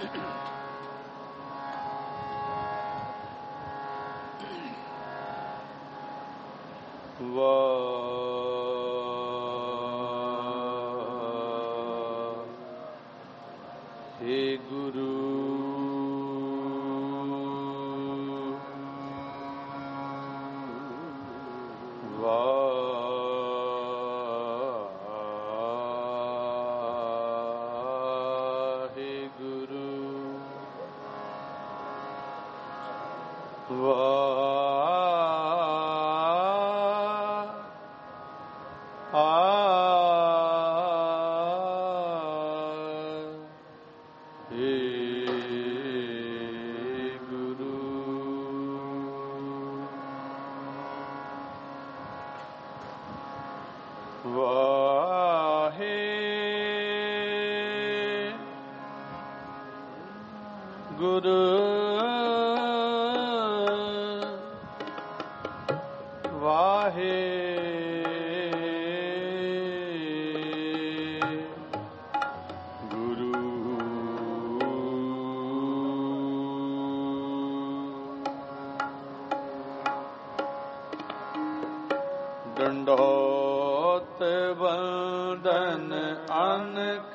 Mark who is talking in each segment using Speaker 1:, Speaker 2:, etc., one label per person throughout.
Speaker 1: ਡੰਡੋਤ ਬੰਦਨ ਅਨਕ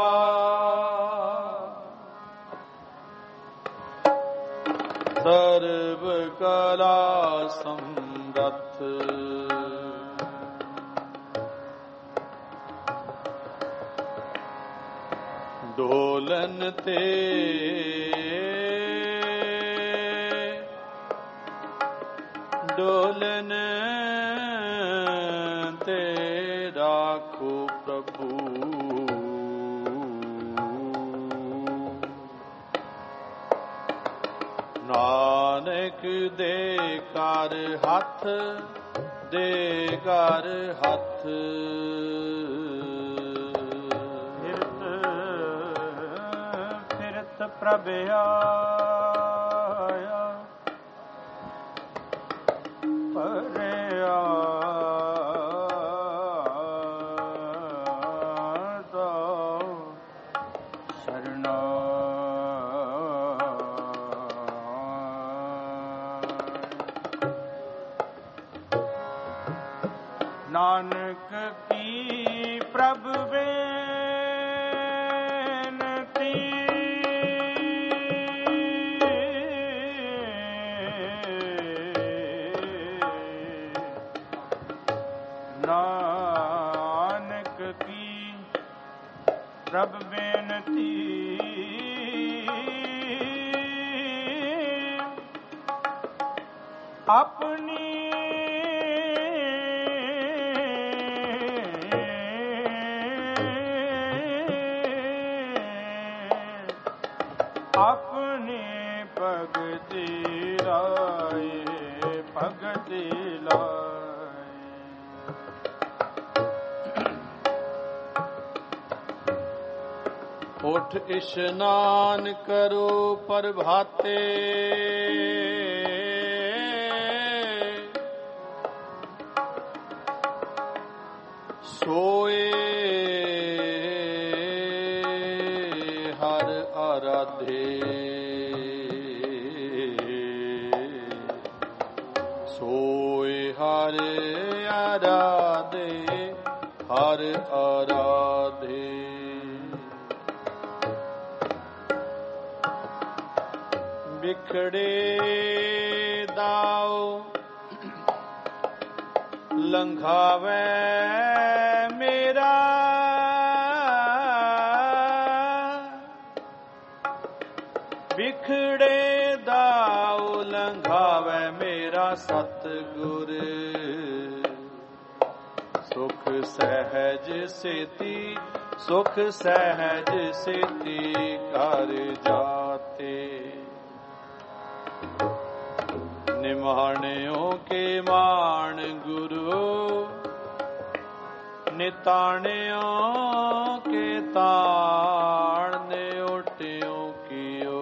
Speaker 1: ਵਾਰ ਸਰਬ ਕਲਾ ਸਮਰੱਥ ਡੋਲਨ ਤੇ ਡੋਲਨ ਤੇ ਰਾਖੋ ਪ੍ਰਭੂ ਨਾਨਕ ਦੇ ਕਰ ਹੱਥ ਦੇ ਕਰ ਹੱਥ ਫਿਰਤ ਪ੍ਰਭ ਆਇਆ ਪਰਿਆ ਨਾਨਕ ਕੀ ਪ੍ਰਭ ਬੇਨਤੀ ਨਾਨਕ ਕੀ ਪ੍ਰਭ ਬੇਨਤੀ ਆਪਣੀ ਆਪਣੇ ਭਗਤੀ ਲਾਏ ਭਗਤੀ ਲਾਏ ਉਠ ਇਸ਼ਨਾਨ ਕਰੋ ਪ੍ਰਭਾਤੇ ਸੋਏ ਹਰ ਆਰਾਧੇ ਸੋਏ ਹਰ ਆਰਾਧੇ ਹਰ ਆਰਾਧੇ ਵਿਖੜੇ ਦਾਓ ਲੰਘਾਵੇ ਮੇਰਾ ਵਿਖੜੇ ਦਾਉ ਲੰਘਾਵੇ ਮੇਰਾ ਸਤਿਗੁਰ ਸੁਖ ਸਹਿਜ ਸੇਤੀ ਸੁਖ ਸਹਿਜ ਸੇਤੀ ਕਰ ਜਾਤੇ ਨਿਮਾਣਿਓ ਕੇ ਮਾਣ ਗੁਰੂ ਨਿਤਾਣਿਓ ਕੇ ਤਾਣ ਨਿਉਟਿਓ ਕੀਓ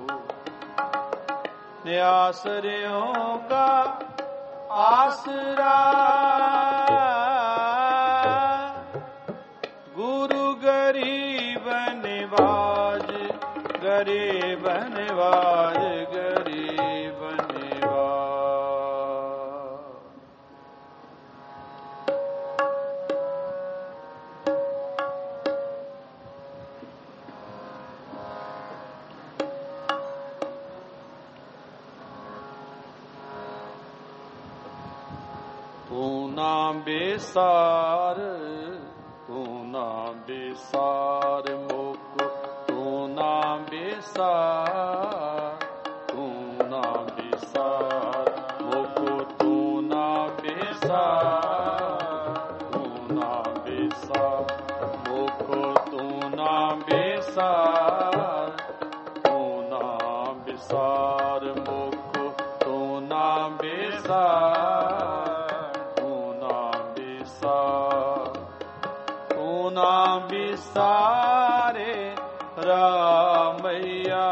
Speaker 1: ਨਿਆਸਰਿਓ ਕਾ ਆਸਰਾ ਗੁਰੂ ਗਰੀਬ ਨਿਵਾਜ गरीब निवाज गरीब निवाज। तू ना बेसार तू ना बेसार मुख तू ना बेसार तू ना बेसार मुख तू ना बेसार तू ना बेसार मुख तू ना बेसार तू ना बेसार मुख तू ना बेसार ना बिसारे रामैया।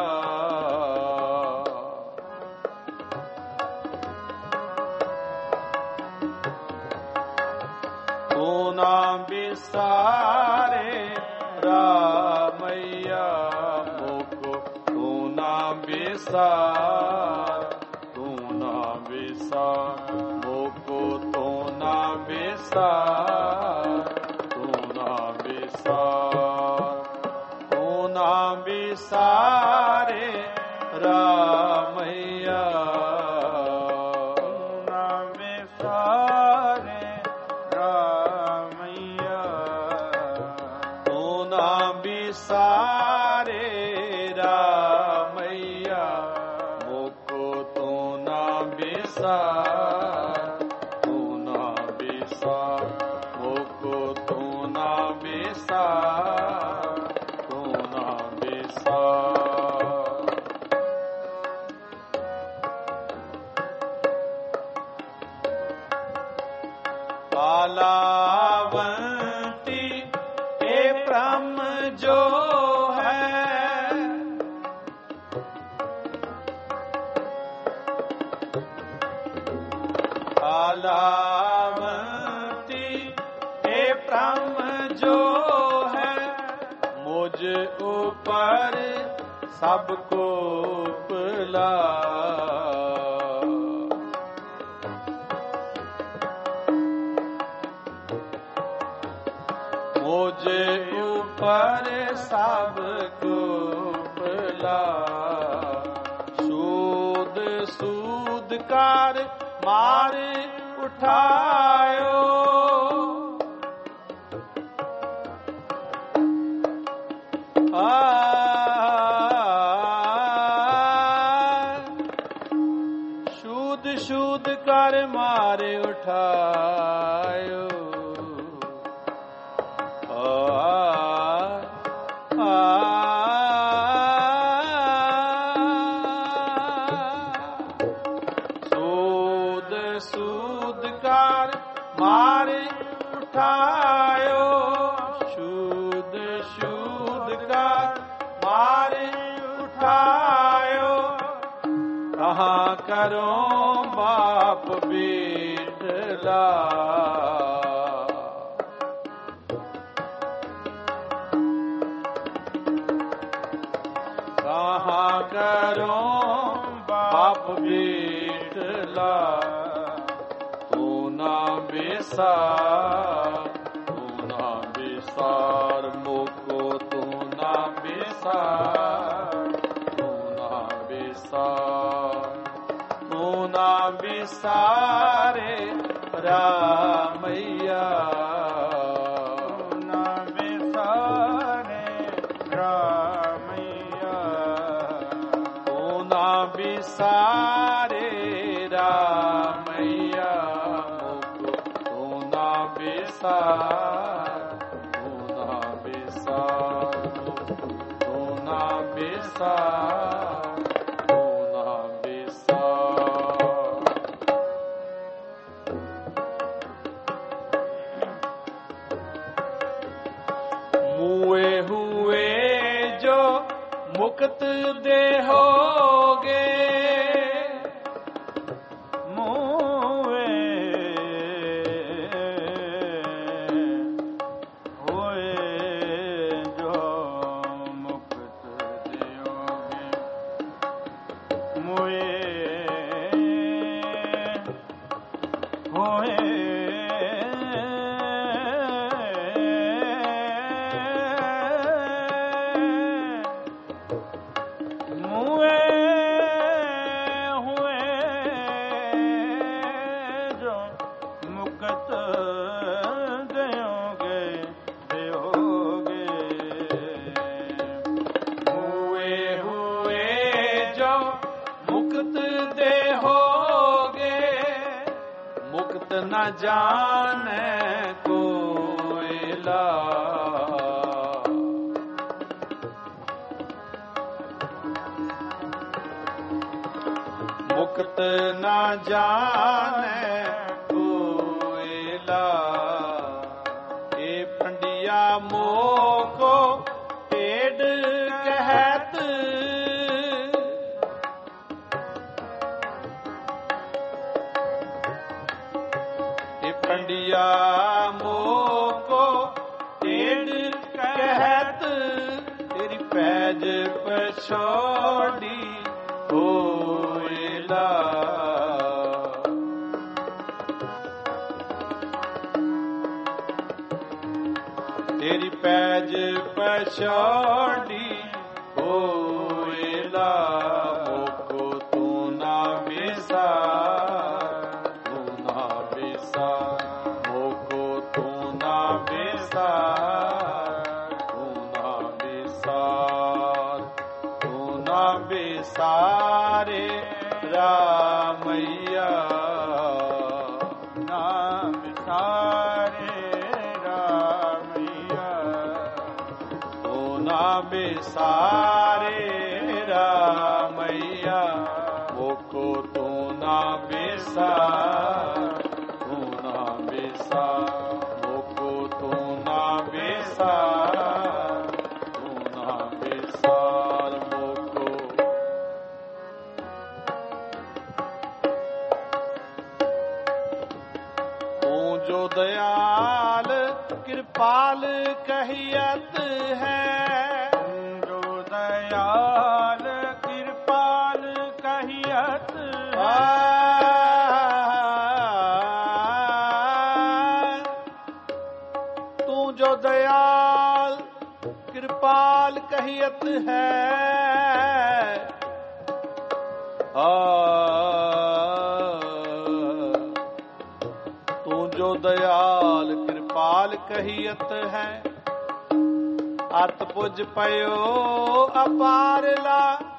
Speaker 1: तू ना बिसारे रामैया मुख तू ना बिसार तू ना बिसार मुख तू ना बिसार तू ना बिसारे रामैया। तू ना बिसारे रामैया तू ना बिसारे रामैया मुख तू ना बिसार तू ना बिसार मुख तू ना बिसार तू ना बिसार। पालावंती ए ब्रह्म जो है पालावंती ए ब्रह्म जो है मुझ ऊपर सबको पिला। मुझे ऊपर सबको पिला सूद सूद कर मार उठायो। शूद शूद कर मारे उठायो। सूद सूद कर मारे उठायो शूद शूद कर मारे उठायो। कहाँ करो बाप बेटला कहाँ करो बाप बेटला। तू ना बेसार तू ना बेसार मुको तू ना बेसार तू ना बेसार तू ना बेसारे रामैया। तू ना बेसारे रामैया तू ना बेसारे रामैया तू ना बेसार तू ना बेसार तू ना बेसार तू ना बेसार। मुए हुए जो मुक्त देहोगे मुए हुए जो मुक्त देहोगे न जाने कोई ला। मुक्त न जाने कोई ला। ये पंडिया मोको टेढ़ कहत। ये पंडिया मोको टेढ़ कहत। तेरी पैज पछोड़ी होइला। तेरी पैज पछोड़ी होइला। मोको तू ना बिसार, तू ना बिसार। मोको तू ना बिसार, तू ना बिसार। तू ना बिसारे रामैया, ना बिसारे रामैया। तू ना बिसारे रामैया। मोको तू ना बिसार, तू ना बिसार। मोको तू ना बिसार, तू ना बिसार। मोको तू जो दयाल कृपाल कहियत है। जो दयाल कृपाल कहियत है। तू जो दयाल कृपाल कहियत है। तू जो दयाल कृपाल कहियत है। अत पुज पयो अपार ला।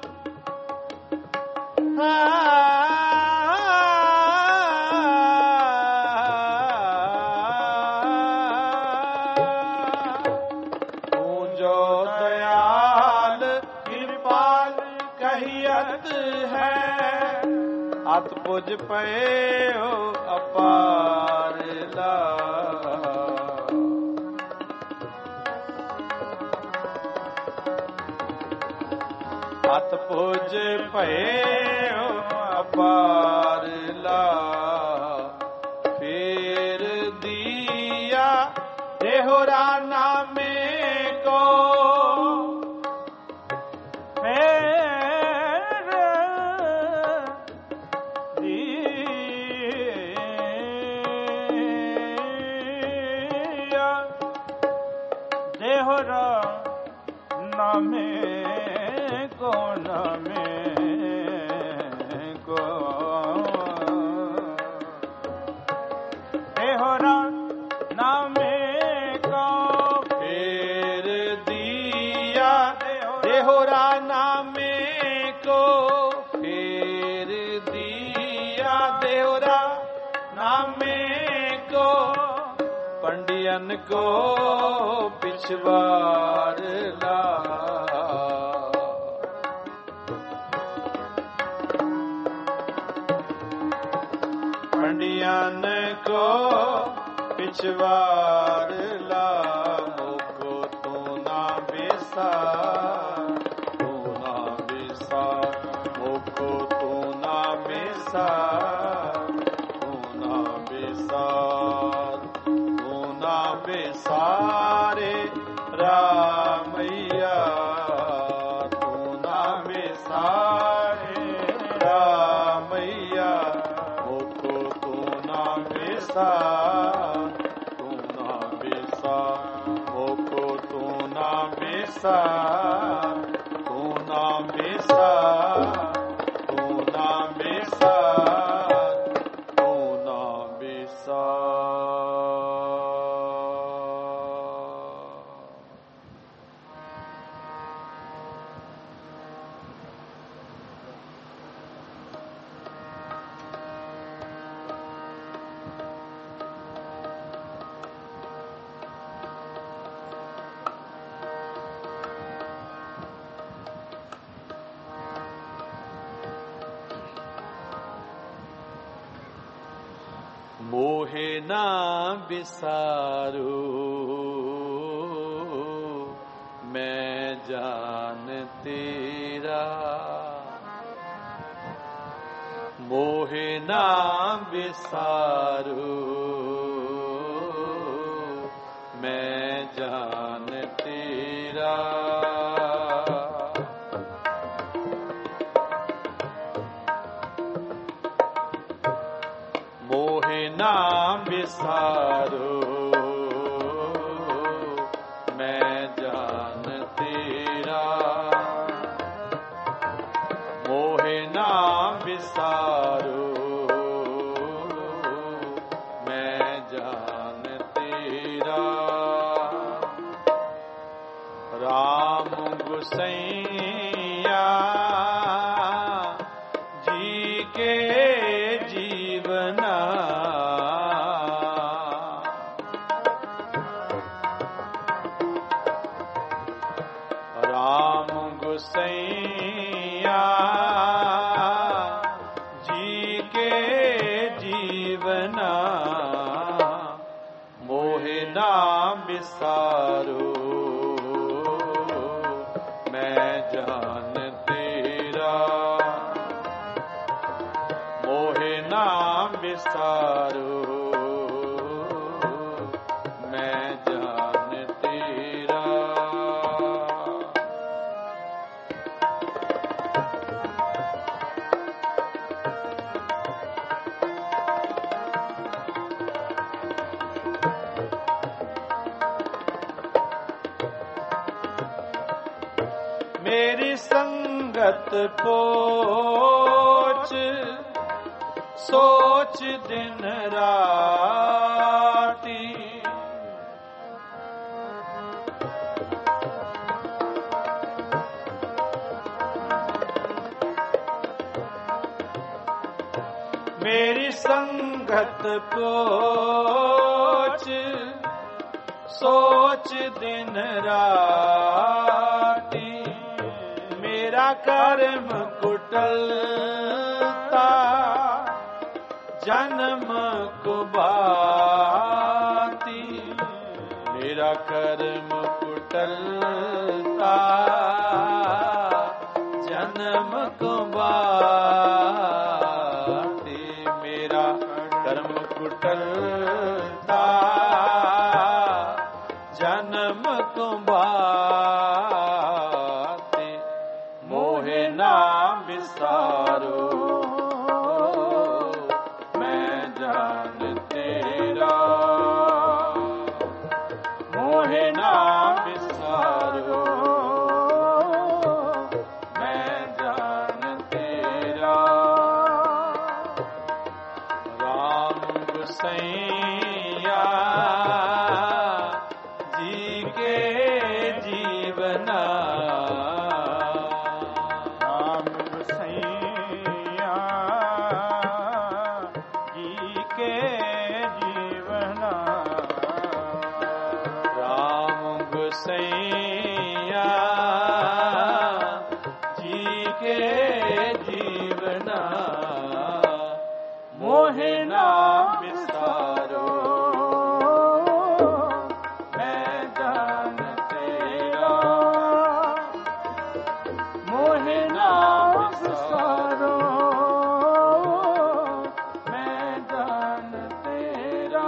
Speaker 1: तू जो दयाल कृपाल कहियत है। अत पुज पयो अपार ला। अत पुज पयो अपार ला। फेर दिया देहोरा नामे को। फेर दिया देहोरा नामे को। नामे को देहोरा नामे को। फेर दिया देहोरा नामे को। फेर दिया देहोरा नामे को। पंडियन को पिछवाड़ ला। पंडियन को पिछवाड़ ला। मोको तू ना बिसार, तू ना बिसार। मोको तू ना बिसार, तू ना बिसार। तू ना बिसारे रामैया। तू ना बिसारे रामैया। मोको तू ना बिसार, तू ना बिसार। मोको तू ना बिसार, तू ना बिसार। तू ना बिसार, तू ना बिसार। मोहे ना बिसारो मैं जान तेरा, मोहे ना बिसारो मैं जान तेरा। मोहे ना बिसारो मैं जान तेरा, मोहे ना बिसारो मैं जान तेरा। राम गुसैया जी के जीवना, राम गुसैया जी के जीवना, मोहे ना बिसारो मैं जान तेरा, मोहे ना बिसारो मैं जान तेरा। मेरी संगत पोच सोच दिन राती, मेरी संगत पोच सोच दिन राती, मेरा कर्म कुटिलता जन्म को भांति, मेरा कर्म कुटिलता जन्म को भांति, मेरा कर्म कुटिलता जन्म को भांति, मोहे ना बिसारो मैं जान तेरा, मोहे ना बिसारो मैं जान तेरा। राम गुसैया जी के जीवना,
Speaker 2: राम गुसैया जी के जीवना,
Speaker 1: राम गुसैया जी के जीवना, मोहे ना बिसारो मैं जान तेरा, मोहे ना बिसारो मैं जान तेरा।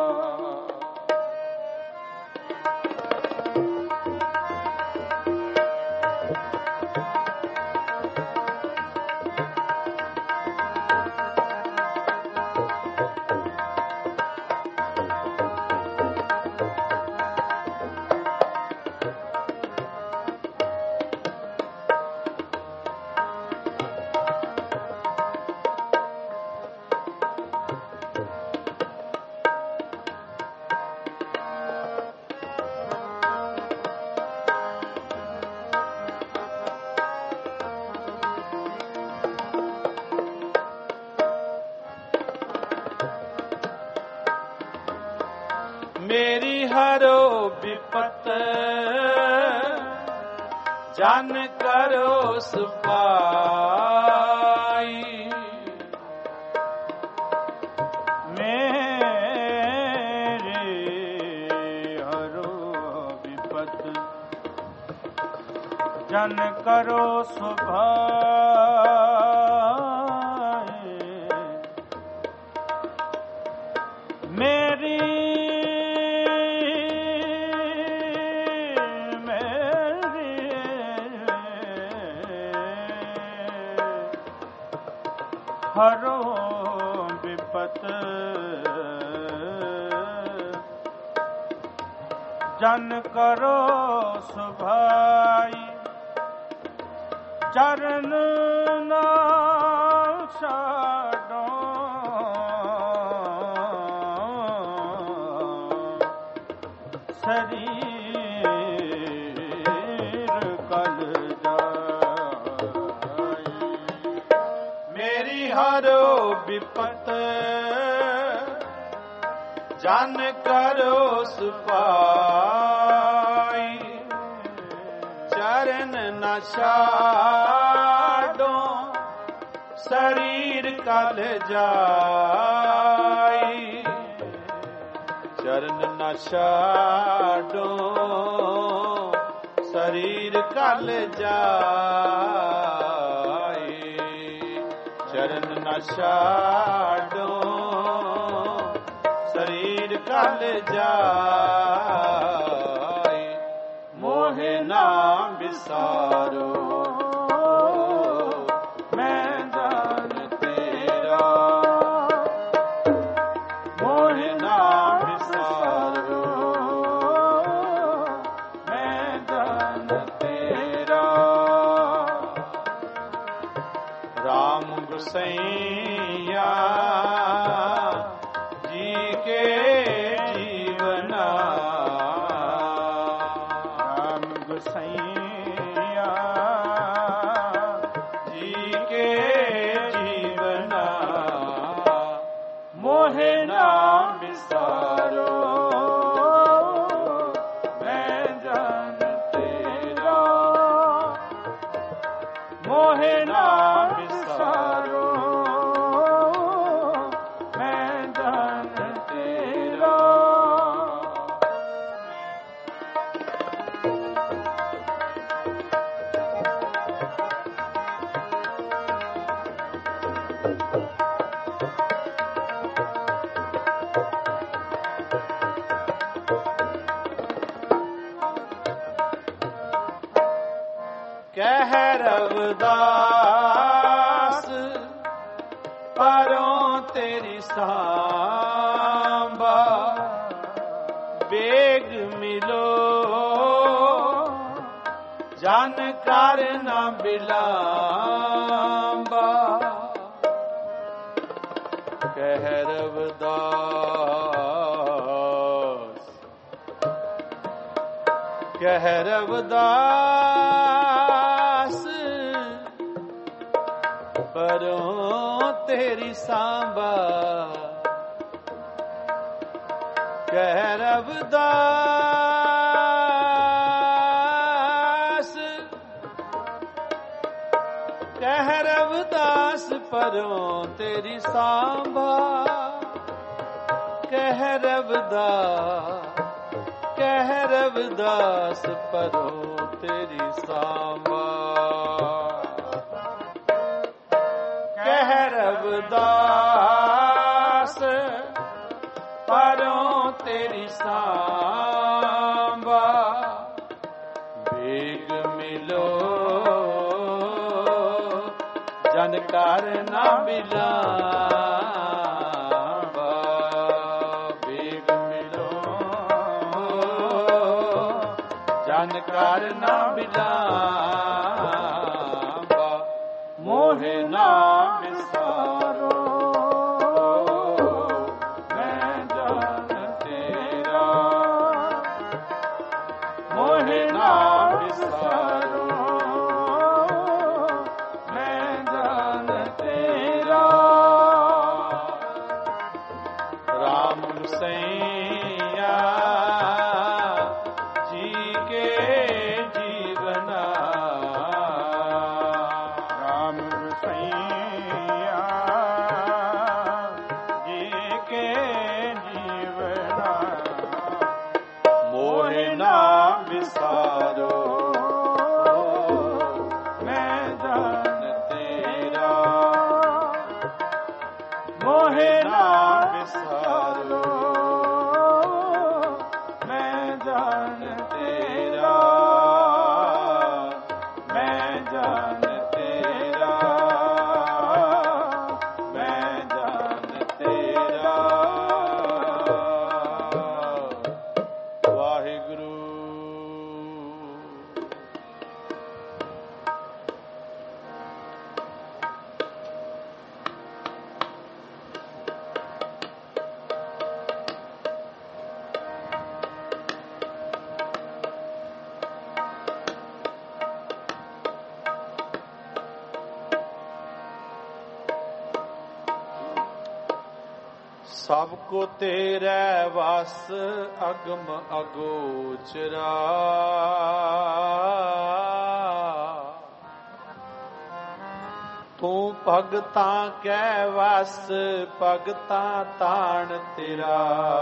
Speaker 1: मेरी हरो विपत जान करो सुपाई,
Speaker 2: मेरी जन करो सुभाए मेरी हरो विपत जन करो सुभाई चरण ना छाड़ो शरीर कल जाए मेरी हरो विपत जन करो सुपाई चरण न छाड़ो शरीर कल जाई चरण न छाड़ो शरीर कल जाई चरण न छाड़ो शरीर कल जाए मोहे ना बिसारो मैं जान तेरा मोहे ना बिसारो मैं जान तेरा राम गुसैया कह रविदास परों तेरी सांबा बेग मिलो जान कर न बिलांबा कह रविदास कह रविदास परों तेरी सांबा कह रविदास कह रविदास परों तेरी सांबा कह रविदास परों तेरी सांबा कह रविदास परों तेरी सांबा बेग मिलो जनकार ना बिलांबा बेग मिलो जानकार ना बिलांबा मोहे ना बिसारो मैं जान तेरा मोहे ना बिसारो मैं जान तेरा राम सैया जी के जीवना राम सैया
Speaker 1: ਸਭ ਕੋ ਤੇਰੇ ਵਸ ਅਗਮ ਅਗੋਚਰਾ ਤੂੰ ਭਗਤਾਂ ਕੈ ਵਸ ਭਗਤਾਂ ਤਾਣ ਤੇਰਾ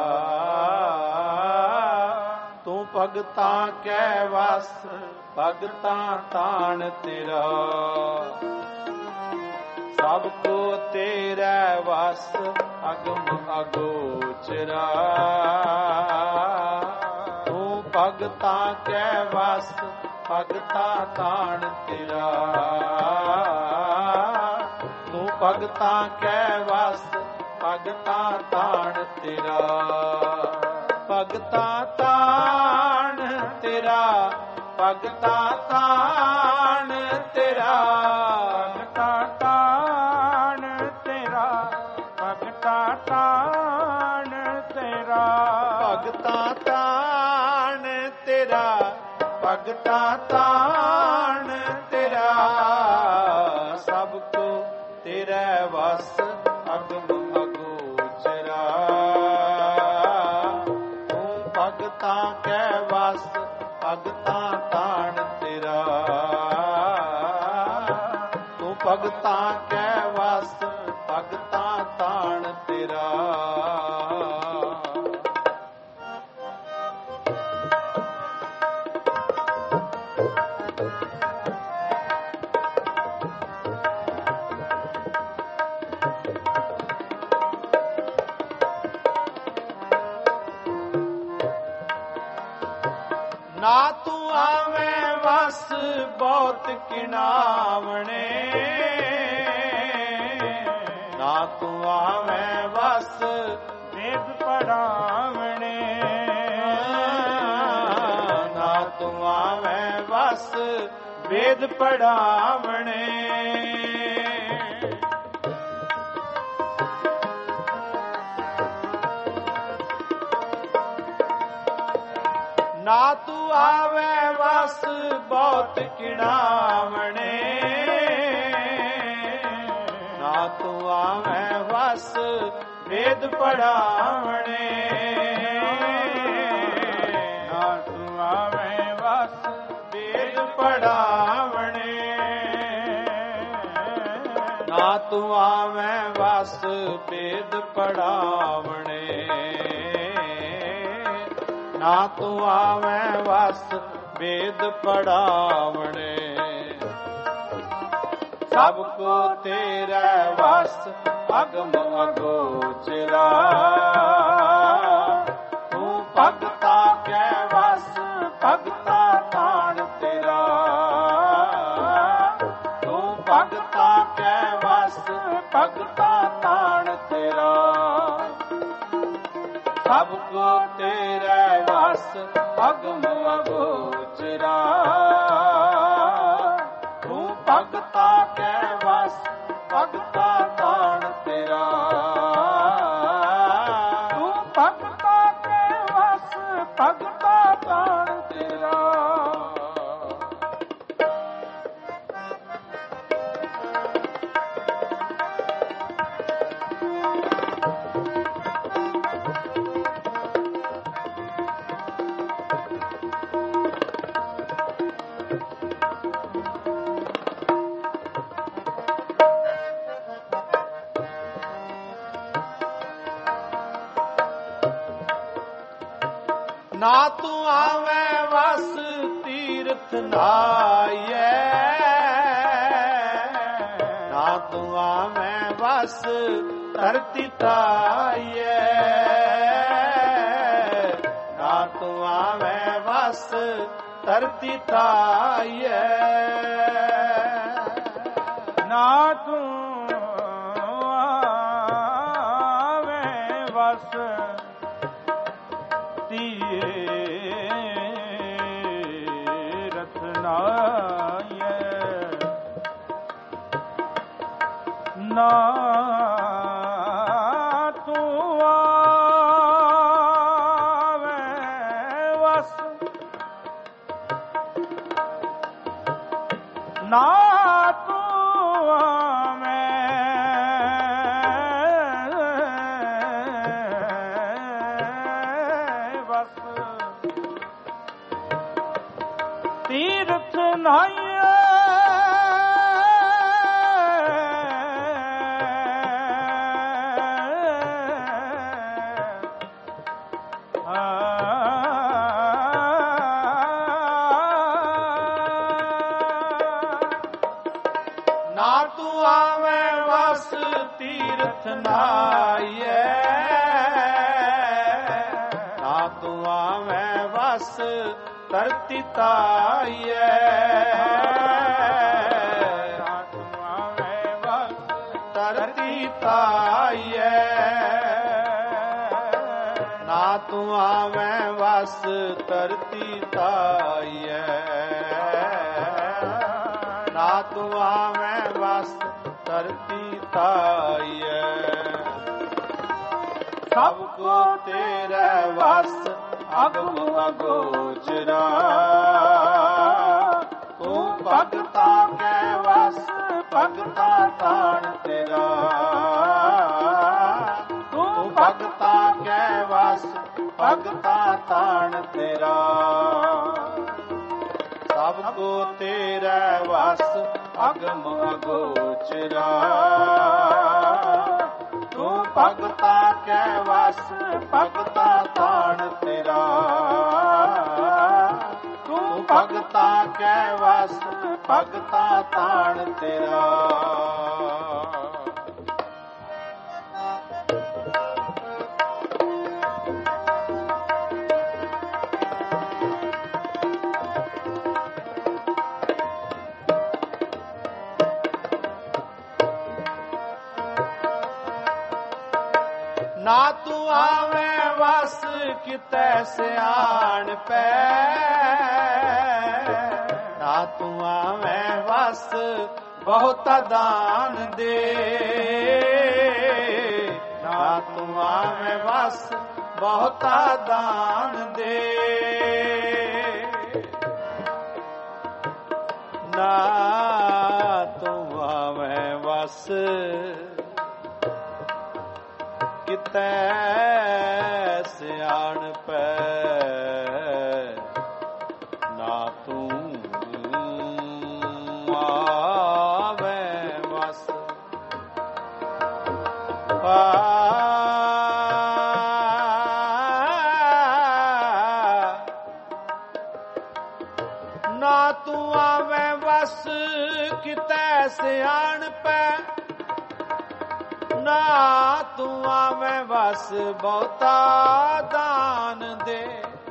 Speaker 1: ਤੂੰ ਭਗਤਾਂ ਕੈ ਵਸ ਭਗਤਾਂ ਤਾਣ ਤੇਰਾ ਸਭ ਕੋ ਤੇਰੇ ਵਸ ਅਗਮ ਅਗੋਚਰਾ ਤੂੰ ਭਗਤਾਂ ਕੈ ਵਸ ਭਗਤਾਂ ਤਾਣ ਤੇਰਾ ਤੂੰ ਭਗਤਾਂ ਕੈ ਵਸ ਭਗਤਾਂ ਤਾਣ ਤੇਰਾ ਭਗਤਾਂ ਤਾਣ ਤੇਰਾ ਭਗਤਾਂ ਤਾਣ ਤੇਰਾ
Speaker 2: ਭਗਤਾਂ ਤਾਣ ਤੇਰਾ ਭਗਤਾਂ ਤਾਣ ਤੇਰਾ
Speaker 1: ਭਗਤਾਂ ਤਾਣ ਤੇਰਾ ਭਗਤਾਂ ਤਾਣ ਤੇਰਾ ਸਭ ਕੋ ਤੇਰੇ ਵਸ ਅਗਮ ਅਗੋਚਰਾ ਤੂੰ ਭਗਤਾਂ ਕੈ ਵਸ ਭਗਤਾਂ ਤਾਣ ਤੇਰਾ ਤੂੰ ਭਗਤਾਂ ਕੈ ਵਸ ਭਗਤਾਂ ਤਾਣ ਤੇਰਾ ਨਾ ਤੂੰ ਆਵੇਂ ਵਸ ਬਹੁਤ ਕਿਣਾਵਣੇ ਨਾ ਤੂੰ ਆਵੇਂ ਵਸ
Speaker 2: ਵੇਦ ਪੜਾਵਣੇ
Speaker 1: ਨਾ ਤੂੰ ਆਵੇਂ ਵਸ ਵੇਦ ਪੜਾਵਣੇ ਨਾ ਤੂੰ ਆਵੇਂ ਵਸ ਬਹੁਤ ਕਿਣਾਵਣੇ ਨਾ ਤੂੰ ਆਵੇਂ ਵਸ ਵੇਦ ਪੜਾਵਣੇ
Speaker 2: ਨਾ ਤੂੰ ਆਵੇਂ ਵਸ
Speaker 1: ਵੇਦ ਪੜਾਵਣੇ ਨਾ ਤੂੰ ਆਵੇਂ ਵਸ ਵੇਦ ਪੜਾਵਣੇ ਨਾ ਤੂੰ ਆਵੇਂ ਵਸ ਵੇਦ ਪੜਾਵਣੇ ਸਭ ਕੋ ਤੇਰੇ ਵਸ ਅਗਮ ਅਗੋਚਰਾ ਤੂੰ ਭਗਤਾਂ ਕੈ ਵਸ ਭਗਤਾਂ ਤਾਣ ਤੇਰਾ ਤੂੰ ਭਗਤਾਂ ਕੈ ਵਸ ਭਗਤਾਂ ਤਾਣ ਤੇਰਾ ਸਭ ਕੋ ਤੇਰੇ ਵਸ ਅਗਮ ਅਗੋਚਰਾ ਤੂੰ ਭਗਤਾਂ ਕੈ ਵਸ ਭਗਤਾਂ ਤਾਣ ਤੇਰਾ
Speaker 2: ਤੂੰ ਭਗਤਾਂ ਕੈ ਵਸ ਭਗਤਾਂ ਤਾਣ ਤੇਰਾ
Speaker 1: ਨਾ ਤੂੰ ਆਵੇਂ ਵਸ ਤੀਰਥ ਨਾਈਐ ਨਾ ਤੂੰ ਆਵੇਂ ਵਸ ਧਰਤੀ ਤਾਈਐ ਨਾ ਤੂੰ ਆਵੇਂ ਵਸ ਧਰਤੀ ਤਾਈਐ
Speaker 2: ਨਾ ਤੂੰ ਆਵੇਂ ਵਸ ਤੀਰਥ ਨਾਈਐ ਨਾ ਤੂੰ ਆਵੇਂ ਵਸ ਨਾ ਤੂੰ ਆਵੇਂ ਨਾਈਏ
Speaker 1: ਨਾ ਤੂੰ ਆਵੇਂ ਵਸ ਤੀਰਥ ਨਾਈਏ, ਨਾ ਤੂੰ ਆਵੇਂ ਵਸ ਧਰਤੀ ਤਾਈਏ,
Speaker 2: ਨਾ ਤੂੰ ਆਵੇਂ ਵਸ
Speaker 1: ਧਰਤੀ ਤਾਈਏ, ਨਾ ਤੂੰ ਆਵੇਂ ਵਸ ਧਰਤੀ ਤਾਈਏ, ਨਾ ਤੂੰ ਆਵੇਂ ਵਸ ਧਰਤੀ ਤਾਈਏ। ਸਭ ਕੋ ਤੇਰੇ ਵਸ ਅਗਮ ਅਗੋਚਰਾ, ਤੂੰ ਭਗਤਾਂ ਕੈ ਵਸ ਭਗਤਾਂ ਤਾਣ ਤੇਰਾ, ਤੂੰ ਭਗਤਾਂ ਕੈ ਵਸ ਭਗਤਾਂ ਤਾਣ ਤੇਰਾ। ਸਭ ਕੋ ਤੇਰੇ ਵਸ ਅਗਮ ਅਗੋਚਰਾ, ਤੂੰ ਭਗਤਾਂ ਕੈ ਵਸ ਭਗਤਾਂ ਤਾਣ ਤੇਰਾ, ਤੂੰ ਭਗਤਾਂ ਕੈ ਵਸ ਭਗਤਾਂ ਤਾਣ ਤੇਰਾ। ਨਾ ਤੂੰ ਆਵੇਂ ਵਸ ਕਿਤੈ ਸਿਆਣ ਪੈ, ਨਾ ਤੂੰ ਆਵੇਂ ਵਸ ਬਹੁਤਾ ਦਾਨ ਦੇ, ਨਾ ਤੂੰ ਆਵੇਂ ਵਸ ਬਹੁਤਾ ਦਾਨ ਦੇ, ਨਾ ਤੂੰ ਆਵੇਂ ਵਸ ਕਿਤੈ ਸਿਆਣ ਪੈ, ਨਾ ਤੂੰ ਆਵੇਂ ਵਸ ਨਾ ਤੂੰ ਆਵੇਂ ਵਸ ਕਿਤੈ ਸਿਆਣ ਪੈ, ਨਾ ਤੂੰ ਆਵੇਂ ਵਸ ਬਹੁਤਾ ਦਾਨ ਦੇ,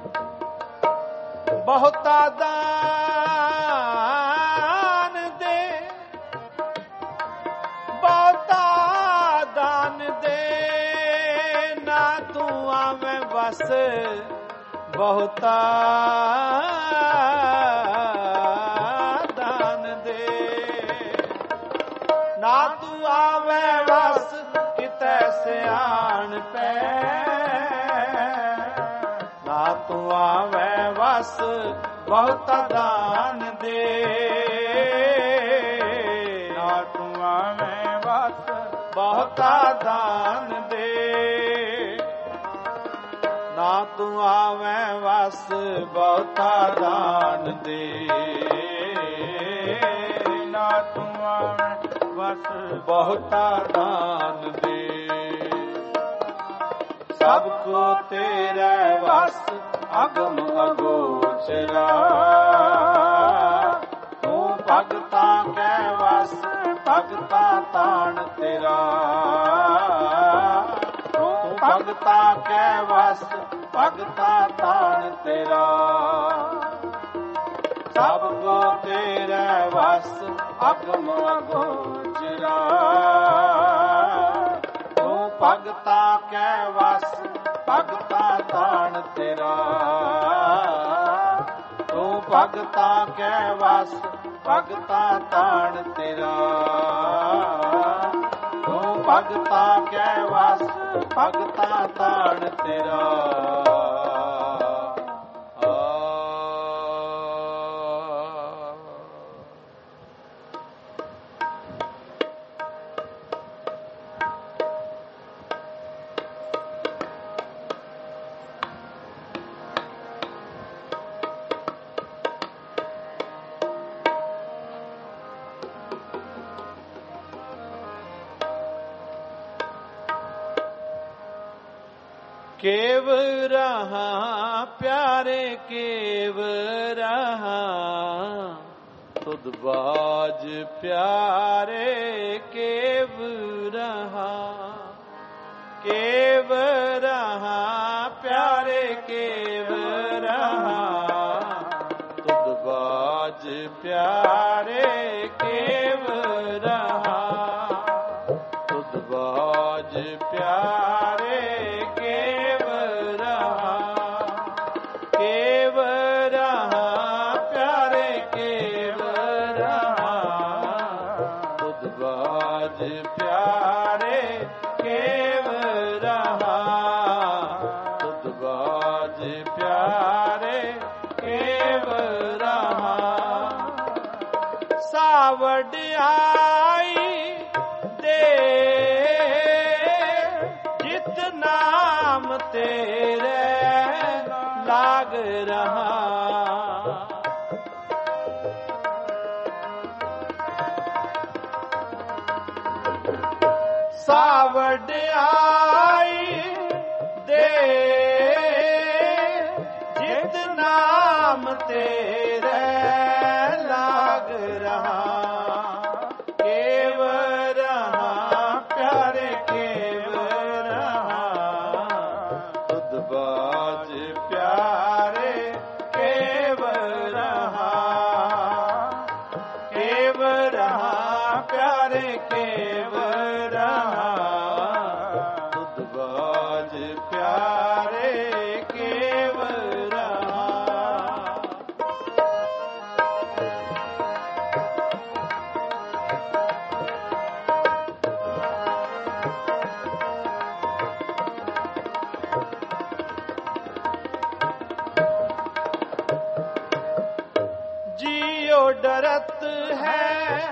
Speaker 1: ਬਹੁਤਾ ਦਾਨ ਦੇ, ਬਹੁਤਾ ਦਾਨ ਦੇ, ਨਾ ਤੂੰ ਆਵੇਂ ਵਸ ਬਹੁਤਾ ਦਾਨ ਦੇ, ਨਾ ਤੂੰ ਆਵੇਂ ਵਸ ਕਿਤੈ ਸਿਆਣ ਪੈ, ਨਾ ਤੂੰ ਆਵੇਂ ਵਸ ਬਹੁਤਾ ਦਾਨ ਦੇ,
Speaker 2: ਨਾ ਤੂੰ ਆਵੇਂ ਵਸ
Speaker 1: ਬਹੁਤਾ ਦਾਨ ਦੇ, ਨਾ ਤੂੰ ਆਵੇਂ ਵਸ ਬਹੁਤਾ ਦਾਨ ਦੇ,
Speaker 2: ਨਾ ਤੂੰ ਆਵੇਂ ਵਸ
Speaker 1: ਬਹੁਤਾ ਦਾਨ ਦੇ। ਸਭ ਕੋ ਤੇਰੇ ਵਸ ਅਗਮ ਅਗੋਚਰਾ, ਤੂੰ ਭਗਤਾਂ ਕੈ ਵਸ ਭਗਤਾਂ ਤਾਣ ਤੇਰਾ, ਤੂੰ ਭਗਤਾਂ ਕੈ ਵਸ ਭਗਤਾਂ ਤਾਣ ਤੇਰਾ। ਸਭ ਕੋ ਤੇਰੇ ਵਸ ਅਗਮ ਅਗੋਚਰਾ, ਤੂੰ ਭਗਤਾਂ ਕੈ ਵਸ ਭਗਤਾਂ ਤਾਣ ਤੇਰਾ, ਤੂੰ ਭਗਤਾਂ ਕੈ ਵਸ ਭਗਤਾਂ ਤਾਣ ਤੇਰਾ, ਤੂੰ ਭਗਤਾਂ ਕੈ ਵਸ ਭਗਤਾਂ ਤਾਣ ਤੇਰਾ। केव रहा प्यारे केव रहा तुद बाज प्यारे केव रहा केव रहा प्यारे केव रहा तुद बाज प्यारे केव रहा तुद बाज प्यारे केव रहा केव रहा प्यारे केव रहा तुद बाज प्यारे केव रहा तुद बाज प्यारे केव रहा सावड आई दे जित नाम तेरे लाग रहा सावड आई दे जित नाम तेरे लाग रहा केव रहा प्यारे केव रहा तुद बाज प्यारे केव रहा केव रहा प्यारे केव रहा तुद बाज प्यारे केव रहा जियो डरत है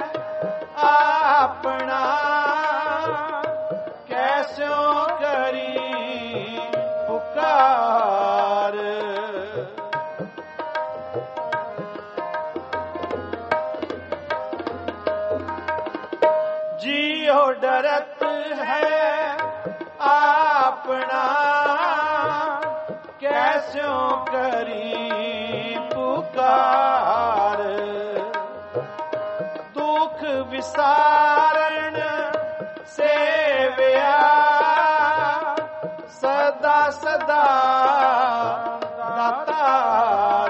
Speaker 1: अपना कैसों करी पुकार जियो डरत है अपना कैसों करी पुकार दुख विसारण सेवया सदा सदा दातार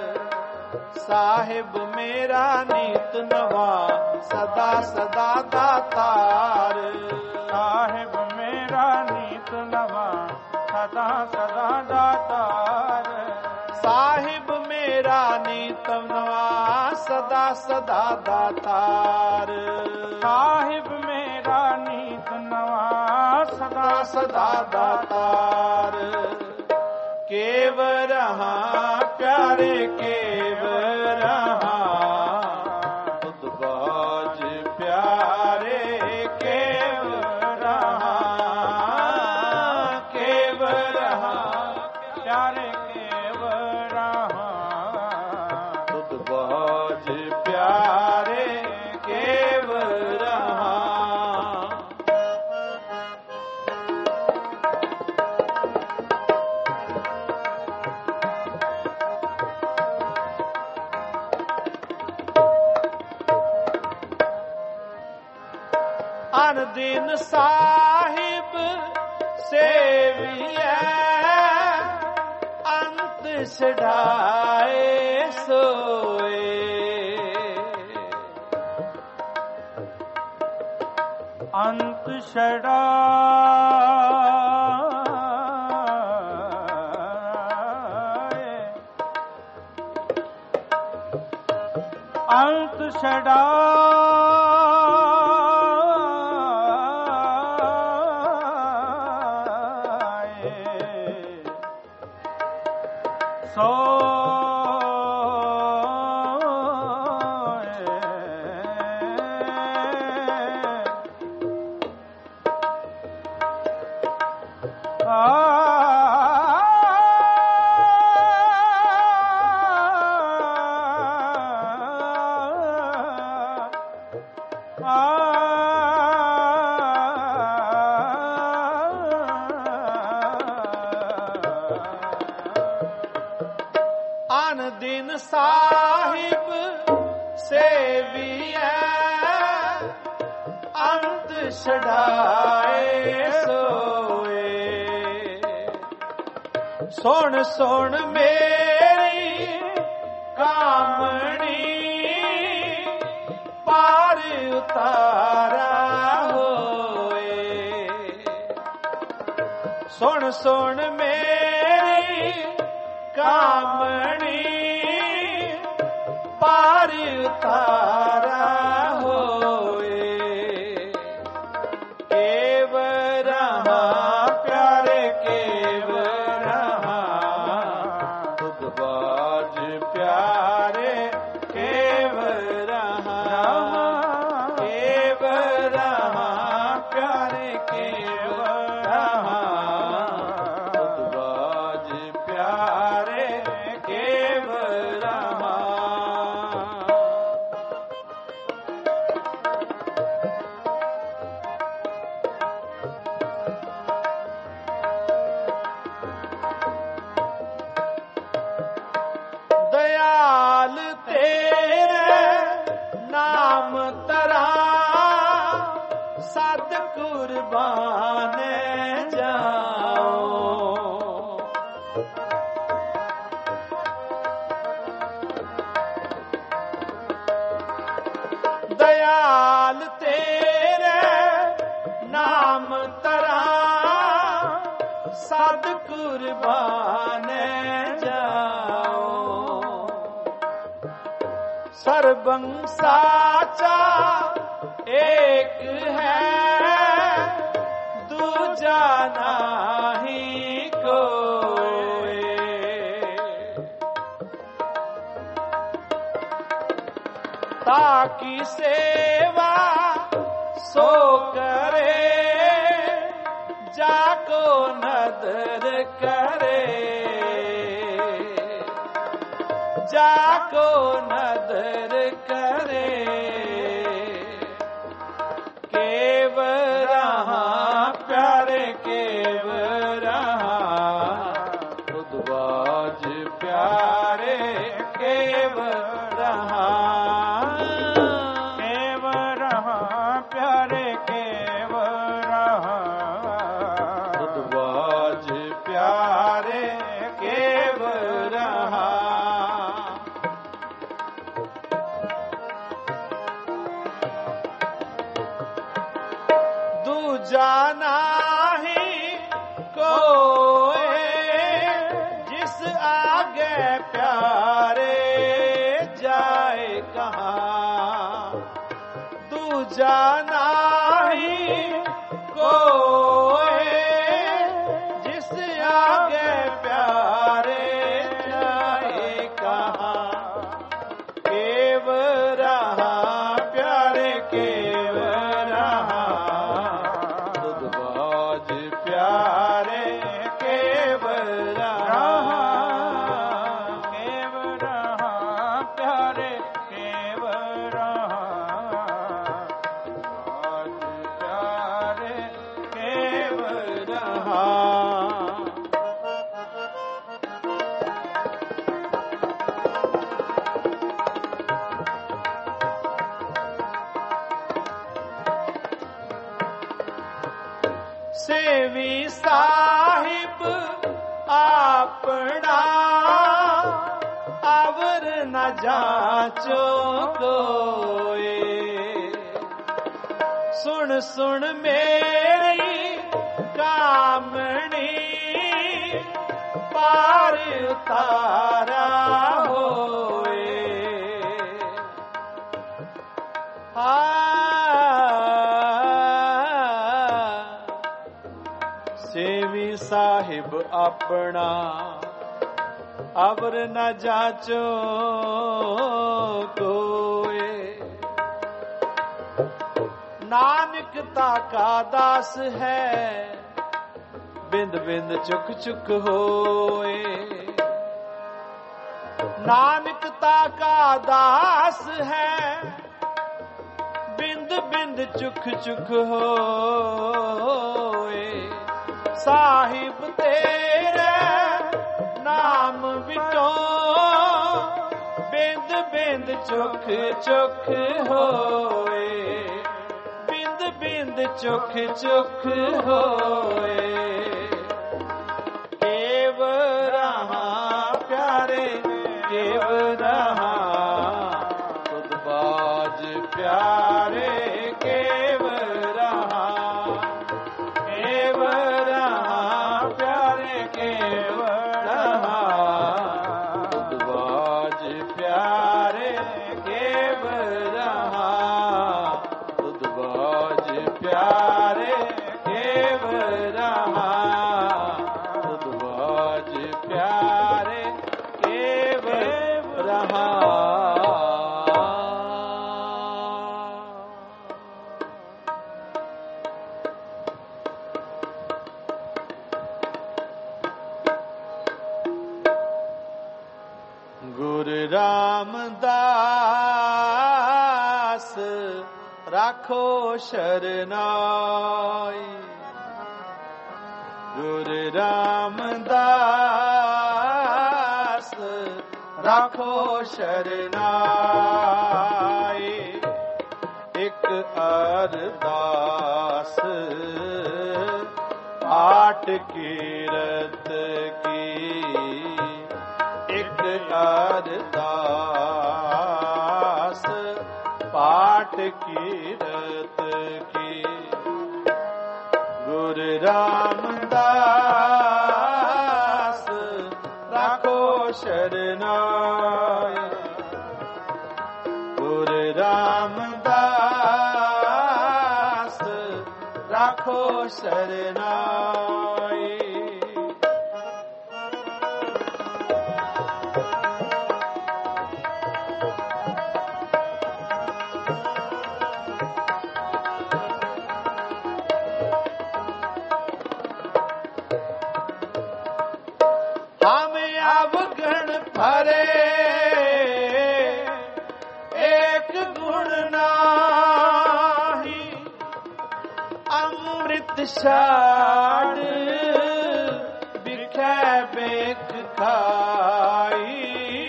Speaker 1: साहिब मेरा नीत नवा सदा सदा दातार
Speaker 2: साहिब मेरा नीत नवा सदा सदा दातार
Speaker 1: साहिब मेरा नीत नवा सदा सदा दातार
Speaker 2: साहिब मेरा नीत नवा सदा
Speaker 1: सदा दातार केव रहा प्यारे केव रहा तुद बाज प्यारे केव रहा केव रहा
Speaker 2: प्यारे केव रहा
Speaker 1: तुद बाज प्यारे केव रहा अन दिन साहिब सेविए अंत छड़ाए सोए
Speaker 2: अंत छड़ा अंत छड़ा
Speaker 1: ਛਡਾਏ ਸੋਏ। ਸੁਣ ਸੁਣ ਮੇਰੀ ਕਾਮਣੀ ਪਾਰ ਉਤਾਰਾ ਹੋਏ। ਸੁਣ ਸੁਣ ਮੇਰੀ ਕਾਮਣੀ ਪਾਰ ਉਤਾਰਾ ਹੋਏ। ਕੇਵ ਰਹਾ ਪਿਆਰੇ ਕੇਵ ਰਹਾ ਤੁਧ ਬਾਜ ਪਿਆਰੇ ਕੇਵ ਰਹਾ। ਕੇਵ ਰਹਾ ਪਿਆਰੇ ਕੇਵ ਰਹਾ ਤੁਧ ਬਾਜ ਪਿਆਰੇ ਕੇਵ ਰਹਾ। दयाल तेरे नाम तरा सद कुर्बान जाओ। दयाल तेरे नाम तरा सद कुर्बान जाओ। सर्वं साचा एक है दूजा नाही कोई। ताकी सेवा सो करे जाको नदर करे। जाको नदर करे। केव रहा प्यारे केव रहा तुध बाज प्यारे केव रहा।
Speaker 2: केव रहा प्यारे केव रहा
Speaker 1: तुध बाज प्यारे केव रहा। दूजा नाही कोई जिस आगे प्यारे जाए कहाँ। दूजा नाही कोई जिस आगे प्यारे जाए कहाँ। केव रहा प्यारे केव रहा तुध बाज प्यारे केव रहा।
Speaker 2: केव रहा प्यारे केव रहा
Speaker 1: बाज प्यारे केव रहा। सेवी साहिब अपना अवर न जाचो कोई। सुन सुन मेरी कामणी पार उतारा होए। सेवी साहिब अपना अवर न जाचो कोई। नानक ताका दास है बिंद बिंद चुक चुक होए। नानक ताका दास है बिंद बिंद चुक चुक होए। साहिब तेरे नाम विचो बिंद बिंद चुक चुक होए। बिंद बिंद चुख चुख होए केव रहा प्यारे केव रहा तुद बाज प्यारे केव रहा प्यारे केव रहा तुद बाज प्यारे केव रहा तुद बाज प्यारे केव रहा तुद बाज प्यारे केव रहा। गुरु रामदास राखो शरनाई गुरु रामदास राखो शरनाई एक अरदास पाठ कीरत की एक अरदास पाठ कीरत की गुरु रामदास राखो शरनाई गुरु रामदास राखो शरनाई। हरे एक गुण नाही अमृत छाड़ बिखे बेख खाई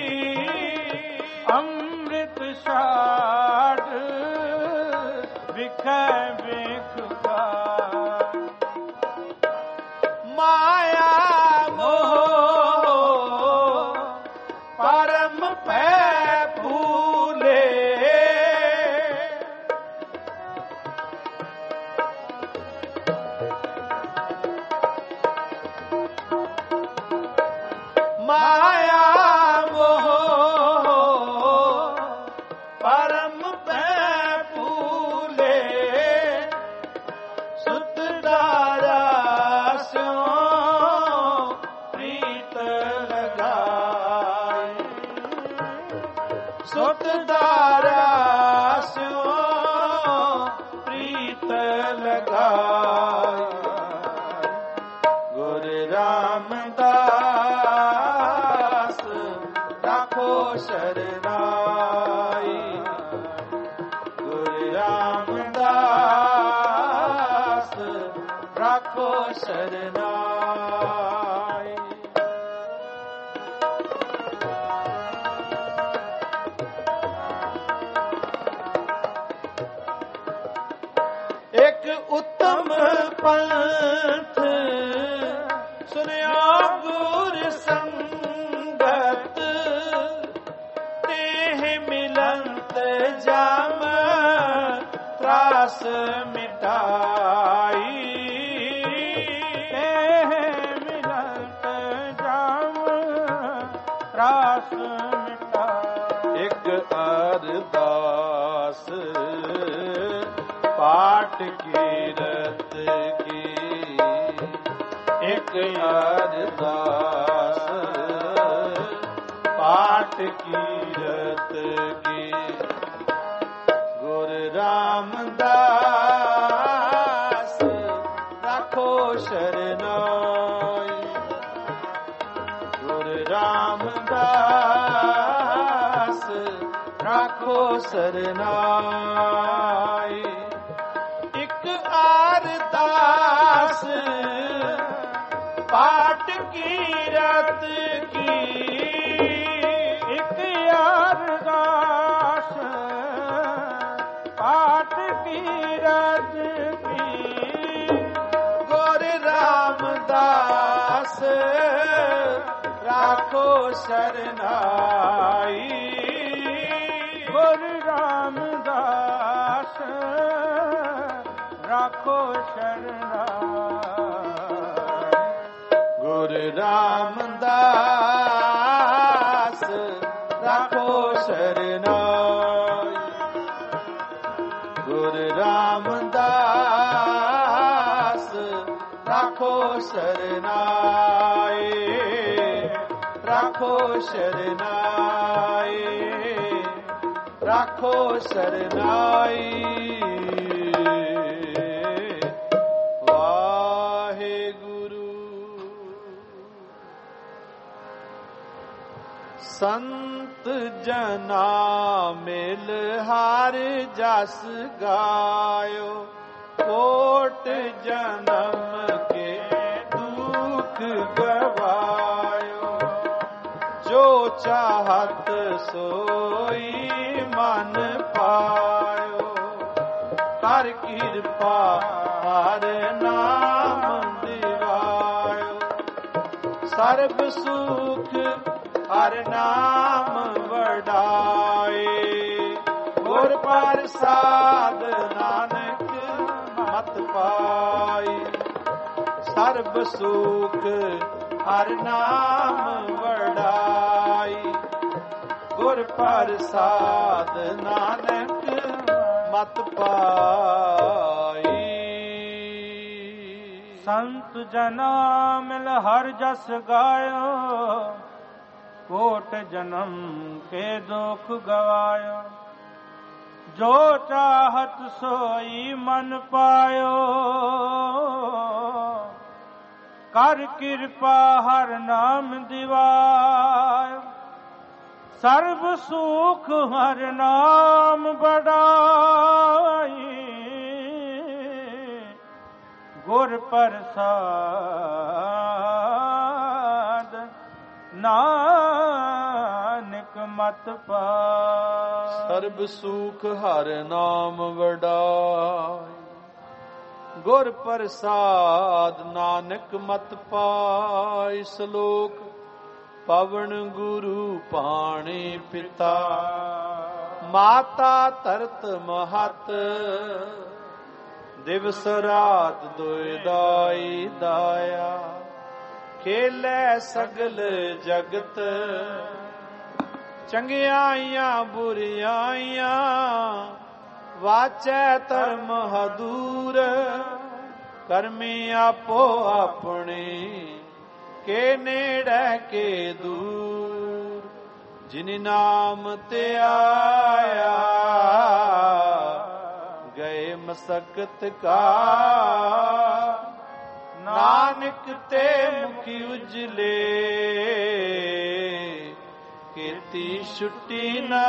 Speaker 2: अमृत छाड़ बिखे बेख खाई
Speaker 1: माया माया मोह परम पे फूले सुत दारा स्यों प्रीत लगाए सुत दारा स्यों प्रीत लगाए गुरु रामदास राखो शरनाई गुरु रामदास राखो शरनाई। एक उत्तम पंथ सुनियो गुरु संगत तेह मिलंत जाम त्रास मिटाई
Speaker 2: तेह मिलंत जाम त्रास मिटाई
Speaker 1: एक अरदास पाठ कीरत की एक अरदास पाठ कीरत की गुरु रामदास राखो शरनाई गुरु रामदास राखो शरनाई। एक अरदास पाठ कीरत की
Speaker 2: एक अरदास पाठ कीरत
Speaker 1: ਰਾਖੋ ਸਰਨਾਈ।
Speaker 2: ਗੁਰੂ ਰਾਮਦਾਸ ਰਾਖੋ ਸਰਨਾਈ।
Speaker 1: ਗੁਰੂ ਰਾਮਦਾਸ ਰਾਖੋ ਸਰਨਾਈ। ਗੁਰੂ ਰਾਮਦਾਸ ਰਾਖੋ ਸਰਨਾਈ। ਰਾਖੋ ਸਰਨਾਈ। ਰਾਖੋ ਸਰਨਾਈ। ਸੰਤ ਜਨਾ ਮਿਲ ਹਰ ਜਸ ਗਾਇਓ। ਕੋਟ ਜਨਮ ਕੇ ਦੁਖ ਗਵਾਇਓ। ਜੋ ਚਾਹਤ ਸੋਈ ਮਨ ਪਾਇਓ। ਕਰ ਕਿਰਪਾ ਹਰ ਨਾਮ ਦਿਵਾਇਓ। ਸਰਬ ਸੁਖ ਹਰ ਨਾਮ ਵਡਾਏ। ਗੁਰ ਪ੍ਰਸਾਦ ਨਾਨਕ ਮਤ ਪਾਈ। ਸਰਬ ਸੁਖ ਹਰ ਨਾਮ ਵਡਾਈ। ਗੁਰ ਪ੍ਰਸਾਦ ਨਾਨਕ ਮਤ ਪਾਈ।
Speaker 2: ਸੰਤ ਜਨਾ ਮਿਲ ਹਰ ਜਸ ਗਾਇਓ। ਕੋਟ ਜਨਮ ਕੇ ਦੁਖ ਗਵਾਇਓ। ਜੋ ਚਾਹਤ ਸੋਈ ਮਨ ਪਾਇਓ। ਕਰ ਕਿਰਪਾ ਹਰ ਨਾਮ ਦਿਵਾਇਓ। ਸਰਬ ਸੁਖ ਹਰ ਨਾਮ ਬੜਾਈ। ਗੁਰ ਪ੍ਰਸਾਦ ਨਾਨਕ ਮਤ ਪਾਈ।
Speaker 1: ਸਰਬ ਸੁਖ ਹਰ ਨਾਮ ਵਡਾਈ। ਗੁਰ ਪ੍ਰਸਾਦ ਨਾਨਕ ਮਤ ਪਾਈ। ਸ਼ਲੋਕ ਪਵਨ ਗੁਰੂ ਪਾਣੀ ਪਿਤਾ। ਮਾਤਾ ਧਰਤ ਮਹਤ। ਦਿਵਸ ਰਾਤ ਦੁਇ ਦਾਈ ਦਾਇਆ। ਖੇਲੇ ਸਗਲ ਜਗਤ। ਚੰਗਿਆਈਆਂ ਬੁਰਿਆਈਆਂ। ਵਾਚੈ ਧਰਮ ਹਦੂਰ। ਕਰਮੀ ਆਪੋ ਆਪਣੇ। ਕੇ ਨੇੜੇ ਕੇ ਦੂਰ। ਜਿਨ ਨਾਮ ਤੇ ਆਇਆ। ਗਏ ਮਸਕਤ ਕਾ। ਨਾਨਕ ਤੇ ਮੁਖੀ ਉਜਲੇ। ਕੀਤੀ ਛੁੱਟੀ ਨਾ।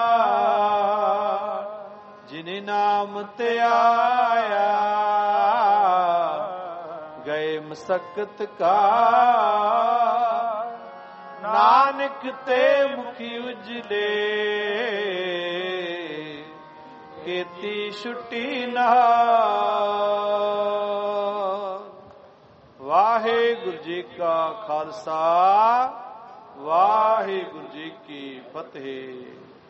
Speaker 1: ਜਿਨ ਨਾਮ ਤੇ ਆਇਆ। ਗਏ ਮਸਕਤ ਕਾ। ਨਾਨਕ ਤੇ ਮੁਖੀ ਉਜਲੇ। ਕੀਤੀ ਛੁੱਟੀ ਨਾ। ਵਾਹਿਗੁਰੂ ਜੀ ਕਾ ਖਾਲਸਾ। ਵਾਹਿਗੁਰੂ ਜੀ ਕੀ ਫਤਿਹ।